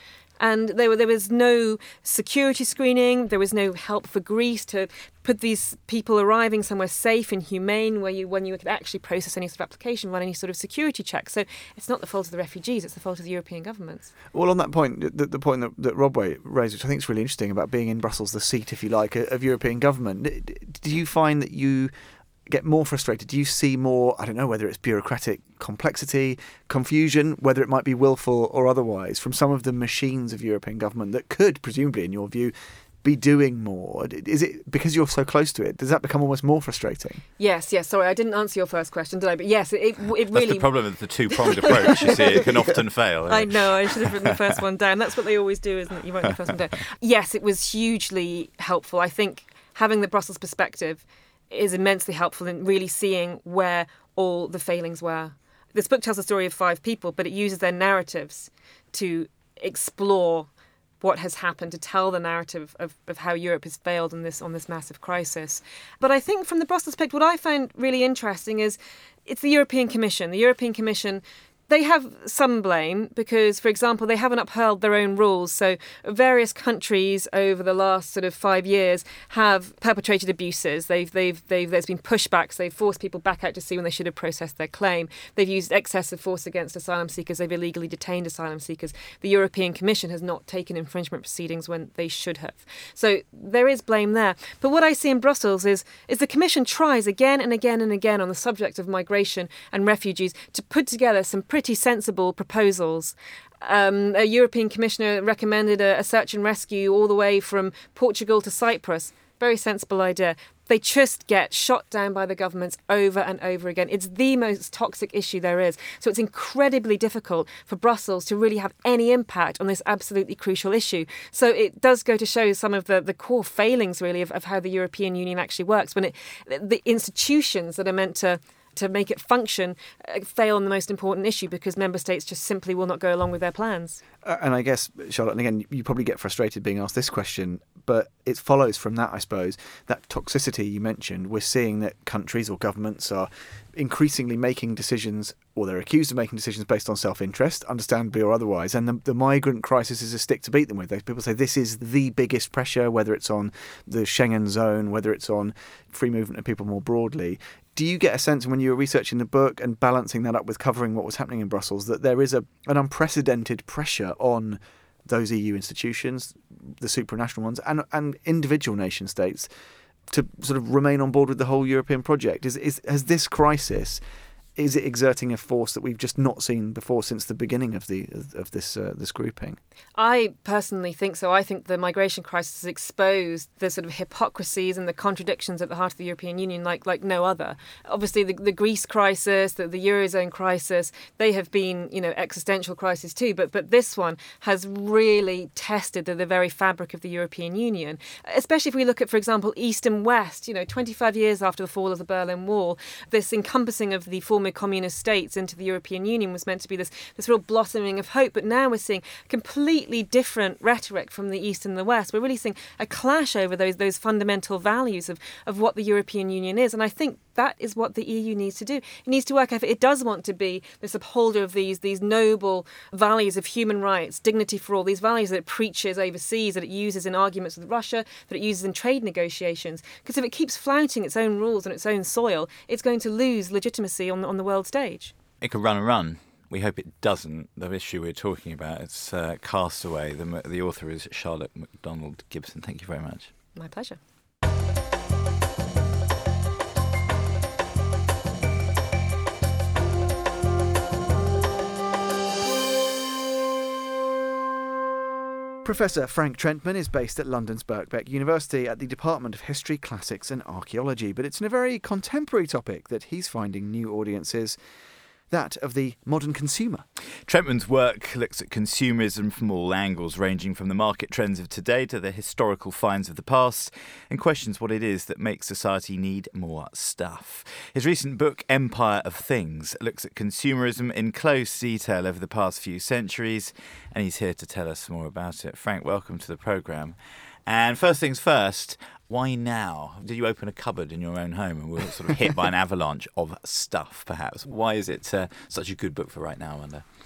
And there, were, there was no security screening, there was no help for Greece to put these people arriving somewhere safe and humane where you when you could actually process any sort of application, run any sort of security checks. So it's not the fault of the refugees, it's the fault of the European governments. Well, on that point, the, the point that, that Rob raised, which I think is really interesting about being in Brussels, the seat, if you like, of European government, do you find that you get more frustrated? Do you see more, I don't know, whether it's bureaucratic complexity, confusion, whether it might be willful or otherwise, from some of the machines of European government that could, presumably, in your view, be doing more? Is it because you're so close to it? Does that become almost more frustrating? Yes, yes. Sorry, I didn't answer your first question, did I? But yes, it, it really... That's the problem with the two-pronged approach, you see. It can often fail. I know, I should have written the first one down. That's what they always do, isn't it? You write the first one down. Yes, it was hugely helpful. I think having the Brussels perspective is immensely helpful in really seeing where all the failings were. This book tells the story of five people, but it uses their narratives to explore what has happened, to tell the narrative of, of how Europe has failed in this on this massive crisis. But I think from the Brussels perspective, what I find really interesting is it's the European Commission. The European Commission, they have some blame because, for example, they haven't upheld their own rules. So various countries over the last sort of five years have perpetrated abuses. They've, they've, they've, there's been pushbacks. They've forced people back out to sea when they should have processed their claim. They've used excessive force against asylum seekers. They've illegally detained asylum seekers. The European Commission has not taken infringement proceedings when they should have. So there is blame there. But what I see in Brussels is, is the Commission tries again and again and again on the subject of migration and refugees to put together some pretty sensible proposals. Um, a European commissioner recommended a, a search and rescue all the way from Portugal to Cyprus. Very sensible idea. They just get shot down by the governments over and over again. It's the most toxic issue there is. So it's incredibly difficult for Brussels to really have any impact on this absolutely crucial issue. So it does go to show some of the, the core failings, really, of, of how the European Union actually works. When it, the institutions that are meant to to make it function uh, fail on the most important issue because member states just simply will not go along with their plans. Uh, and I guess, Charlotte, and again, you probably get frustrated being asked this question, but it follows from that, I suppose, that toxicity you mentioned. We're seeing that countries or governments are increasingly making decisions, or they're accused of making decisions based on self-interest, understandably or otherwise, and the, the migrant crisis is a stick to beat them with. People say this is the biggest pressure, whether it's on the Schengen zone, whether it's on free movement of people more broadly. Do you get a sense when you were researching the book and balancing that up with covering what was happening in Brussels that there is a an unprecedented pressure on those E U institutions, the supranational ones, and and individual nation states to sort of remain on board with the whole European project? Is is has this crisis, is it exerting a force that we've just not seen before since the beginning of the of this uh, this grouping? I personally think so. I think the migration crisis has exposed the sort of hypocrisies and the contradictions at the heart of the European Union like like no other. Obviously, the, the Greece crisis, the, the Eurozone crisis, they have been, you know, existential crises too. But but this one has really tested the, the very fabric of the European Union, especially if we look at, for example, East and West. You know, twenty-five years after the fall of the Berlin Wall, this encompassing of the former communist states into the European Union was meant to be this, this real blossoming of hope. But now we're seeing completely different rhetoric from the East and the West. We're really seeing a clash over those those fundamental values of, of what the European Union is. And I think that is what the E U needs to do. It needs to work out if it does want to be this upholder of these, these noble values of human rights, dignity for all, these values that it preaches overseas, that it uses in arguments with Russia, that it uses in trade negotiations. Because if it keeps flouting its own rules on its own soil, it's going to lose legitimacy on, on the world stage. It could run and run. We hope it doesn't. The issue we're talking about, it's uh, Castaway. The, the author is Charlotte McDonald Gibson. Thank you very much. My pleasure. Professor Frank Trentman is based at London's Birkbeck University at the Department of History, Classics and Archaeology, but it's in a very contemporary topic that he's finding new audiences, that of the modern consumer. Trentman's work looks at consumerism from all angles, ranging from the market trends of today to the historical finds of the past, and questions what it is that makes society need more stuff. His recent book, Empire of Things, looks at consumerism in close detail over the past few centuries, and he's here to tell us more about it. Frank, welcome to the programme. And first things first, why now? Did you open a cupboard in your own home and were sort of hit by an avalanche of stuff, perhaps? Why is it uh, such a good book for right now, I wonder?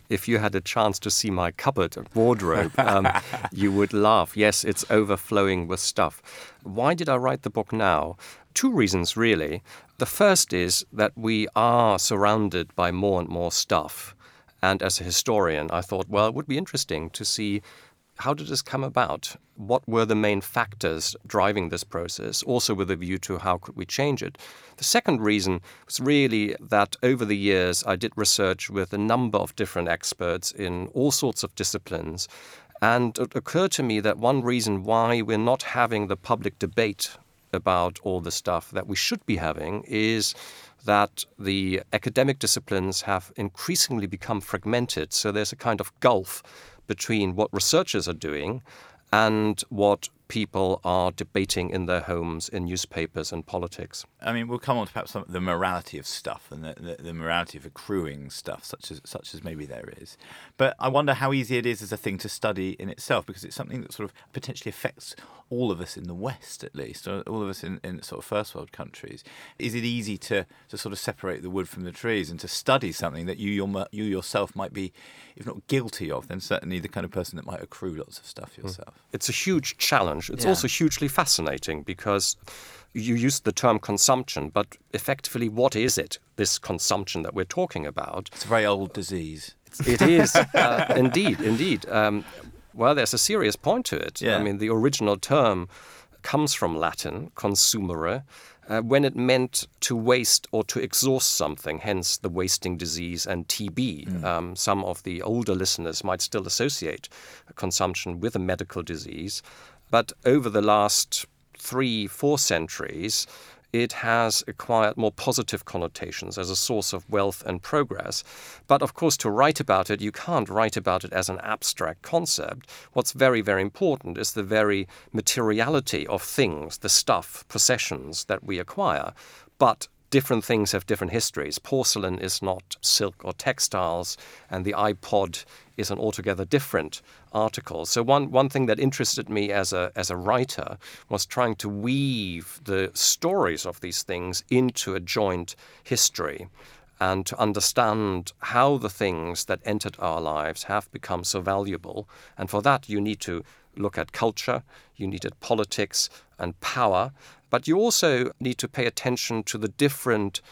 If you had a chance to see my cupboard wardrobe, um, you would laugh. Yes, it's overflowing with stuff. Why did I write the book now? Two reasons, really. The first is that we are surrounded by more and more stuff. And as a historian, I thought, well, it would be interesting to see how did this come about? What were the main factors driving this process? Also with a view to how could we change it. The second reason was really that over the years I did research with a number of different experts in all sorts of disciplines. And it occurred to me that one reason why we're not having the public debate about all the stuff that we should be having is that the academic disciplines have increasingly become fragmented. So there's a kind of gulf between what researchers are doing and what people are debating in their homes, in newspapers and politics. I mean, we'll come on to perhaps some, the morality of stuff and the, the, the morality of accruing stuff, such as such as maybe there is. But I wonder how easy it is as a thing to study in itself, because it's something that sort of potentially affects all of us in the West, at least, or all of us in, in sort of first world countries. Is it easy to, to sort of separate the wood from the trees and to study something that you, your, you yourself might be, if not guilty of, then certainly the kind of person that might accrue lots of stuff yourself? It's a huge challenge. It's Yeah. also hugely fascinating because you use the term consumption, but effectively, what is it, this consumption that we're talking about? It's a very old disease. It is, uh, indeed, indeed. Um, well, there's a serious point to it. Yeah. I mean, the original term comes from Latin, consumere, uh, when it meant to waste or to exhaust something, hence the wasting disease and T B. Mm. Um, some of the older listeners might still associate consumption with a medical disease. But over the last three, four centuries, it has acquired more positive connotations as a source of wealth and progress. But of course, to write about it, you can't write about it as an abstract concept. What's very, very important is the very materiality of things, the stuff, possessions that we acquire. But different things have different histories. Porcelain is not silk or textiles, and the iPod is an altogether different article. So one, one thing that interested me as a as a writer was trying to weave the stories of these things into a joint history and to understand how the things that entered our lives have become so valuable. And for that, you need to look at culture, you need at politics and power, but you also need to pay attention to the different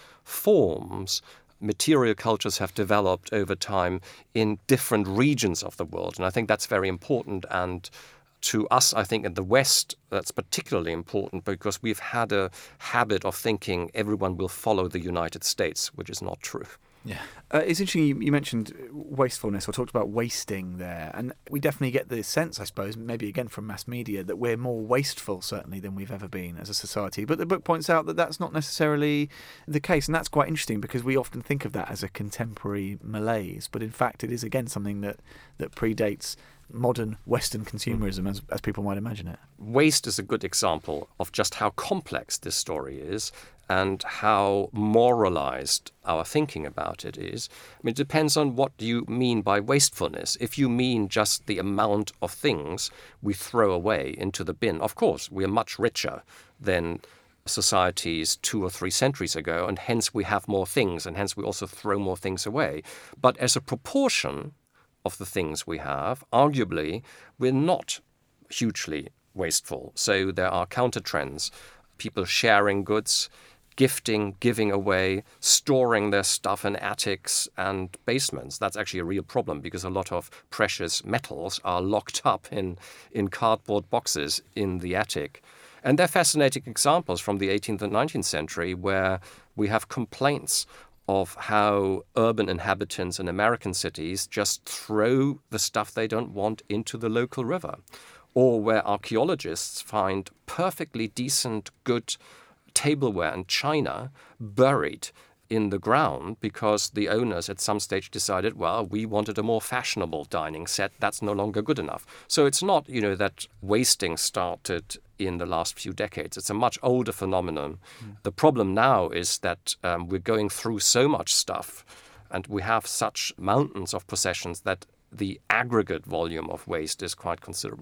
forms material cultures have developed over time in different regions of the world. And I think that's very important. And to us, I think in the West, that's particularly important because we've had a habit of thinking everyone will follow the United States, which is not true. Yeah, uh, it's interesting you, you mentioned wastefulness or talked about wasting there, and we definitely get the sense, I suppose, maybe again from mass media, that we're more wasteful certainly than we've ever been as a society. But the book points out that that's not necessarily the case, and that's quite interesting because we often think of that as a contemporary malaise, but in fact it is again something that, that predates modern Western consumerism, as, as people might imagine it. Waste is a good example of just how complex this story is and how moralized our thinking about it is. I mean, it depends on what you mean by wastefulness. If you mean just the amount of things we throw away into the bin, of course, we are much richer than societies two or three centuries ago, and hence we have more things, and hence we also throw more things away. But as a proportion of the things we have, arguably, we're not hugely wasteful. So there are counter trends, people sharing goods, gifting, giving away, storing their stuff in attics and basements. That's actually a real problem because a lot of precious metals are locked up in, in cardboard boxes in the attic. And they're fascinating examples from the eighteenth and nineteenth century where we have complaints of how urban inhabitants in American cities just throw the stuff they don't want into the local river, or where archaeologists find perfectly decent, good tableware and china buried in the ground because the owners at some stage decided, well, we wanted a more fashionable dining set. That's no longer good enough. So it's not, you know, that wasting started in the last few decades. It's a much older phenomenon. Mm. The problem now is that um, we're going through so much stuff and we have such mountains of possessions that the aggregate volume of waste is quite considerable.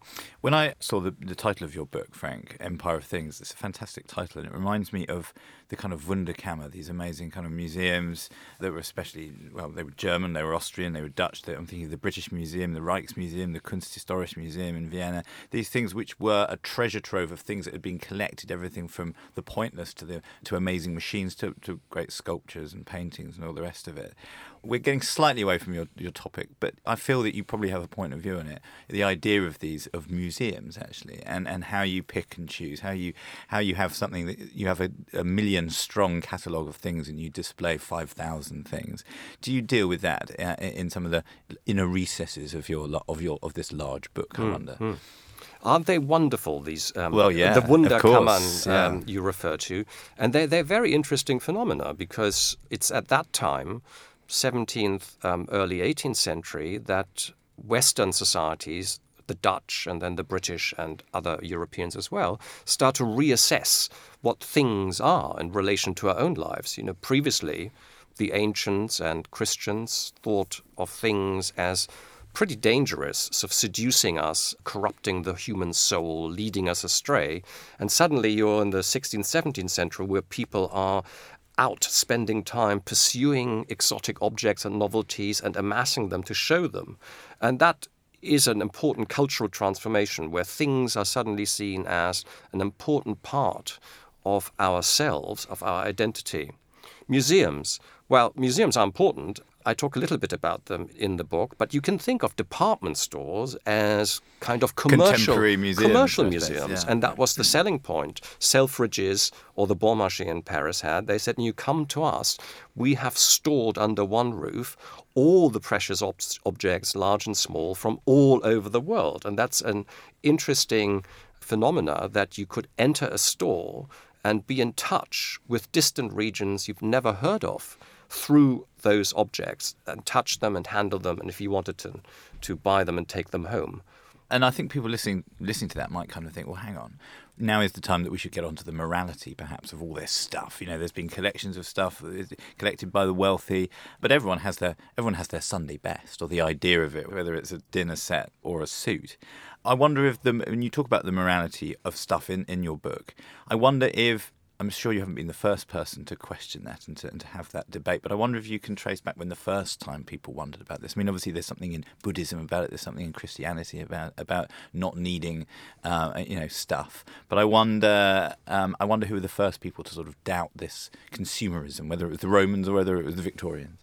When I saw the, the title of your book, Frank, Empire of Things, it's a fantastic title, and it reminds me of the kind of Wunderkammer, these amazing kind of museums that were especially, well, they were German, they were Austrian, they were Dutch. They, I'm thinking of the British Museum, the Rijksmuseum, the Kunsthistorische Museum in Vienna. These things which were a treasure trove of things that had been collected, everything from the pointless to the to amazing machines to, to great sculptures and paintings and all the rest of it. We're getting slightly away from your, your topic, but I feel that you probably have a point of view on it. The idea of these, of museums actually, and, and how you pick and choose, how you how you have something that you have a, a million strong catalogue of things and you display five thousand things. Do you deal with that uh, in some of the inner recesses of your lo- of your of this large book? I Mm, wonder. mm. Aren't they wonderful, these um, Well, yeah, the of Wunderkammern course, yeah. um, you refer to? And they're, they're very interesting phenomena because it's at that time, seventeenth, um, early eighteenth century, that Western societies, the Dutch and then the British and other Europeans as well, start to reassess what things are in relation to our own lives. You know, previously, the ancients and Christians thought of things as pretty dangerous, sort of seducing us, corrupting the human soul, leading us astray. And suddenly you're in the sixteenth, seventeenth century where people are out spending time pursuing exotic objects and novelties and amassing them to show them. And that is an important cultural transformation where things are suddenly seen as an important part of ourselves, of our identity. Museums, well, museums are important. I talk a little bit about them in the book, but you can think of department stores as kind of commercial Contemporary museums, commercial those days, museums, yeah. and that was the selling point. Selfridges or the Bon Marché in Paris had. They said, "You come to us. We have stored under one roof all the precious ob- objects, large and small, from all over the world." And that's an interesting phenomena that you could enter a store and be in touch with distant regions you've never heard of through those objects and touch them and handle them, and if you wanted to, to buy them and take them home. And I think people listening listening to that might kind of think, well, hang on. Now is the time that we should get onto the morality, perhaps, of all this stuff. You know, there's been collections of stuff collected by the wealthy, but everyone has their everyone has their Sunday best, or the idea of it, whether it's a dinner set or a suit. I wonder if the when you talk about the morality of stuff in, in your book, I wonder if I'm sure you haven't been the first person to question that and to, and to have that debate, but I wonder if you can trace back when the first time people wondered about this. I mean, obviously there's something in Buddhism about it, there's something in Christianity about about not needing, uh, you know, stuff. But I wonder, um, I wonder who were the first people to sort of doubt this consumerism, whether it was the Romans or whether it was the Victorians.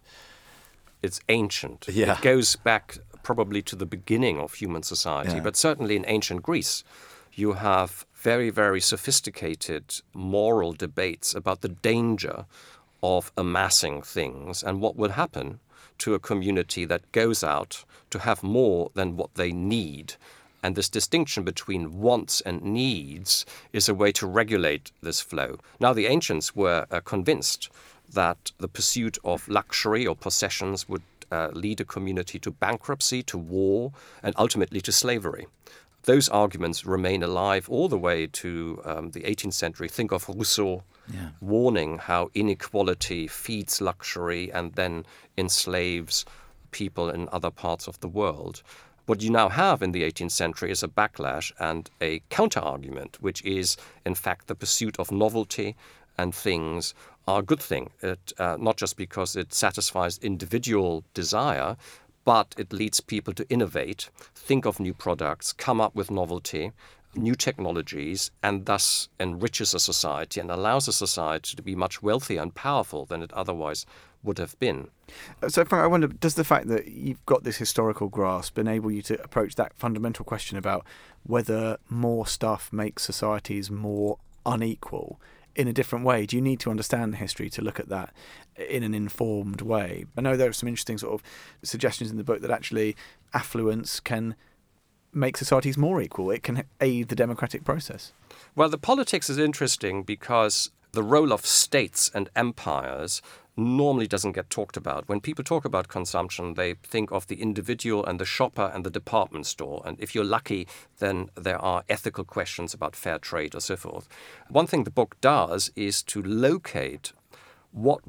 It's ancient. Yeah. It goes back probably to the beginning of human society, Yeah. but certainly in ancient Greece, you have very, very sophisticated moral debates about the danger of amassing things and what would happen to a community that goes out to have more than what they need. And this distinction between wants and needs is a way to regulate this flow. Now, the ancients were uh, convinced that the pursuit of luxury or possessions would uh, lead a community to bankruptcy, to war, and ultimately to slavery. Those arguments remain alive all the way to um, the eighteenth century. Think of Rousseau Yeah. warning how inequality feeds luxury and then enslaves people in other parts of the world. What you now have in the eighteenth century is a backlash and a counter-argument, which is, in fact, the pursuit of novelty and things are a good thing, it, uh, not just because it satisfies individual desire, but it leads people to innovate, think of new products, come up with novelty, new technologies, and thus enriches a society and allows a society to be much wealthier and powerful than it otherwise would have been. So, Frank, I wonder, does the fact that you've got this historical grasp enable you to approach that fundamental question about whether more stuff makes societies more unequal in a different way? Do you need to understand the history to look at that in an informed way? I know there are some interesting sort of suggestions in the book that actually affluence can make societies more equal. It can aid the democratic process. Well, the politics is interesting because the role of states and empires normally doesn't get talked about. When people talk about consumption, they think of the individual and the shopper and the department store. And if you're lucky, then there are ethical questions about fair trade or so forth. One thing the book does is to locate what we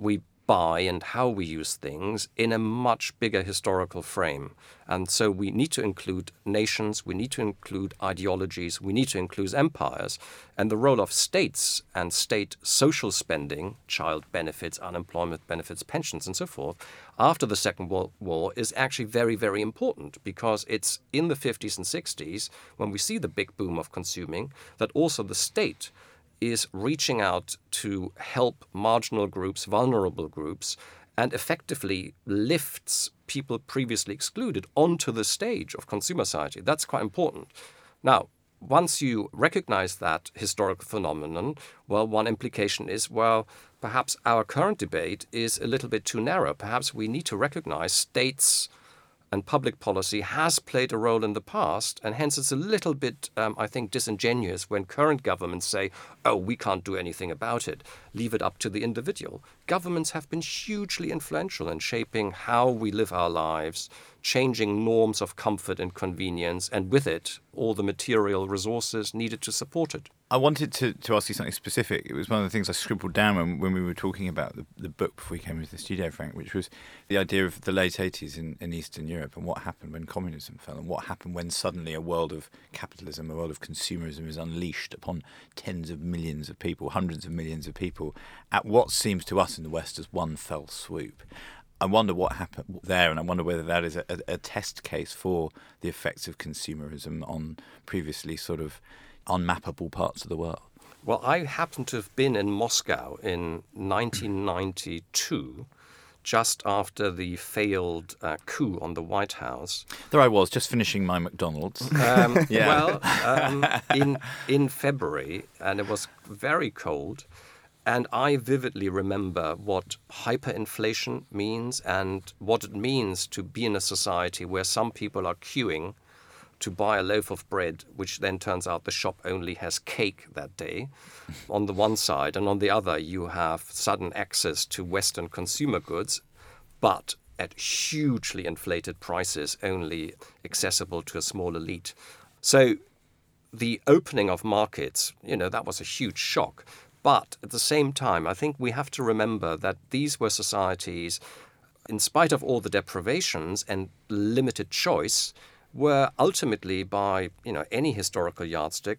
buy and how we use things in a much bigger historical frame. And so we need to include nations, we need to include ideologies, we need to include empires. And the role of states and state social spending, child benefits, unemployment benefits, pensions, and so forth, after the Second World War is actually very, very important, because it's in the fifties and sixties, when we see the big boom of consuming, that also the state is reaching out to help marginal groups, vulnerable groups, and effectively lifts people previously excluded onto the stage of consumer society. That's quite important. Now, once you recognize that historical phenomenon, well, one implication is, well, perhaps our current debate is a little bit too narrow. Perhaps we need to recognize states and public policy has played a role in the past, and hence it's a little bit, um, I think, disingenuous when current governments say, oh, we can't do anything about it, leave it up to the individual. Governments have been hugely influential in shaping how we live our lives, changing norms of comfort and convenience, and with it, all the material resources needed to support it. I wanted to, to ask you something specific. It was one of the things I scribbled down when, when we were talking about the, the book before we came into the studio, Frank, which was the idea of the late eighties in, in Eastern Europe and what happened when communism fell, and what happened when suddenly a world of capitalism, a world of consumerism is unleashed upon tens of millions of people, hundreds of millions of people, at what seems to us in the West as one fell swoop. I wonder what happened there, and I wonder whether that is a, a, a test case for the effects of consumerism on previously sort of unmappable parts of the world. Well, I happen to have been in Moscow in nineteen ninety-two, just after the failed uh, coup on the White House. There I was, just finishing my McDonald's. Um, Yeah. Well, um, in in February, and it was very cold. And I vividly remember what hyperinflation means and what it means to be in a society where some people are queuing to buy a loaf of bread, which then turns out the shop only has cake that day, on the one side. And on the other, you have sudden access to Western consumer goods, but at hugely inflated prices, only accessible to a small elite. So the opening of markets, you know, that was a huge shock. But at the same time, I think we have to remember that these were societies, in spite of all the deprivations and limited choice, were ultimately, by you know any historical yardstick,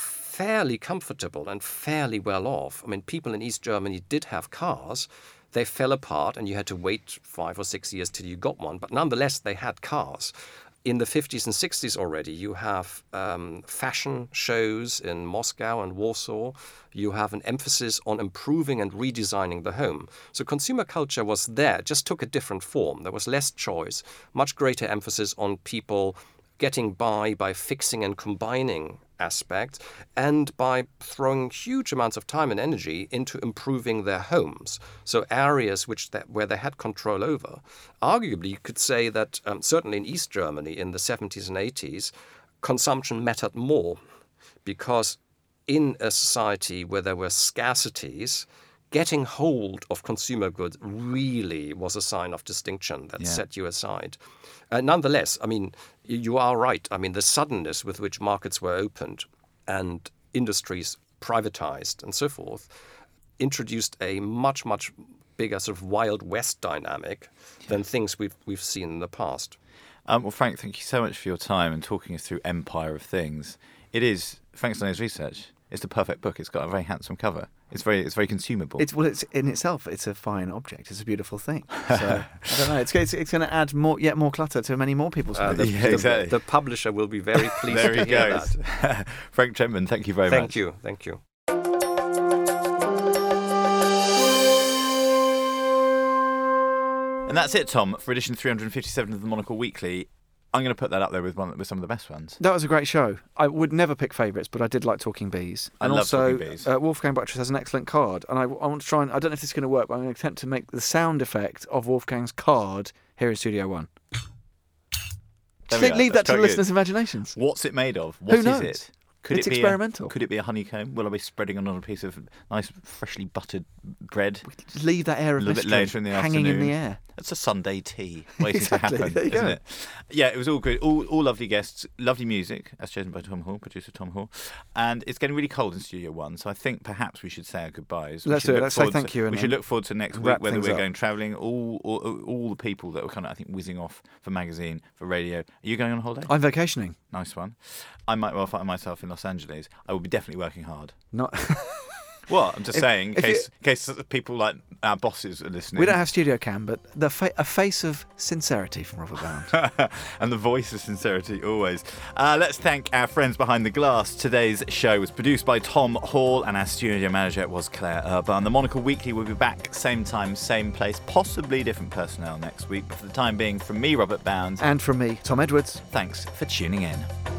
fairly comfortable and fairly well off. I mean, people in East Germany did have cars. They fell apart and you had to wait five or six years till you got one. But nonetheless, they had cars. In the fifties and sixties already, you have um, fashion shows in Moscow and Warsaw. You have an emphasis on improving and redesigning the home. So consumer culture was there, just took a different form. There was less choice, much greater emphasis on people getting by by fixing and combining aspects, and by throwing huge amounts of time and energy into improving their homes. So areas which that, where they had control over. Arguably, you could say that um, certainly in East Germany in the seventies and eighties, consumption mattered more, because in a society where there were scarcities, getting hold of consumer goods really was a sign of distinction that Yeah. set you aside. Uh, nonetheless, I mean, you are right. I mean, the suddenness with which markets were opened and industries privatized and so forth introduced a much, much bigger sort of Wild West dynamic than things we've we've seen in the past. Um, well, Frank, thank you so much for your time and talking us through Empire of Things. It is, Frank Steiner's research, it's the perfect book. It's got a very handsome cover. It's very it's very consumable. It's well, it's in itself. It's a fine object. It's a beautiful thing. So I don't know. It's it's, it's going to add more, yet more clutter to many more people's Uh, homes. the, Yeah, the- exactly. the publisher will be very pleased there to he hear goes. that. Frank Trentman, thank you very Thank much. you. Thank you. And that's it, Tom, for edition three hundred fifty-seven of the Monocle Weekly. I'm going to put that up there with one with some of the best ones. That was a great show. I would never pick favourites, but I did like Talking Bees. I And love also, Talking Bees. Uh, Wolfgang Buttress has an excellent card, and I, I want to try and I don't know if this is going to work, but I'm going to attempt to make the sound effect of Wolfgang's card here in Studio One. There Just we go. leave that That's to the quite good. listeners' imaginations. What's it made of? What Who is knows? it? Could It's it be experimental. A, could it be a honeycomb? Will I be spreading it on a piece of nice, freshly buttered bread? Just leave that air A of little bit mystery later in the hanging afternoon. in the air. It's a Sunday tea waiting Exactly, to happen, there you isn't go. it? Yeah, it was all good. All, all lovely guests, lovely music, as chosen by Tom Hall, producer Tom Hall. And it's getting really cold in Studio One, so I think perhaps we should say our goodbyes. We Let's should do it. look Let's say forward thank to- you We and should then look forward to next week, wrap whether things we're up. going travelling. All, all, all the people that were kind of, I think, whizzing off for magazine, for radio. Are you going on holiday? I'm vacationing. Nice one. I might well find myself in Los Angeles. I will be definitely working hard. Not. What? I'm just If- saying, in if you- case, in case people like our bosses are listening. We don't have studio cam, but the fa- a face of sincerity from Robert Bound. And the voice of sincerity always. Uh, let's thank our friends behind the glass. Today's show was produced by Tom Hall and our studio manager was Claire Urban. The Monocle Weekly will be back same time, same place, possibly different personnel next week. But for the time being, from me, Robert Bound, And from me, Tom Edwards. thanks for tuning in.